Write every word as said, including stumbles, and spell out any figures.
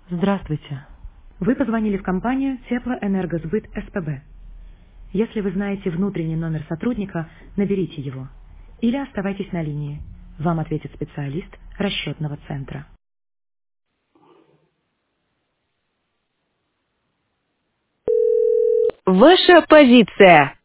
Здравствуйте. Вы позвонили в компанию Теплоэнергосбыт СПБ. Если вы знаете внутренний номер сотрудника, наберите его. Или оставайтесь на линии. Вам ответит специалист расчетного центра. Ваша позиция.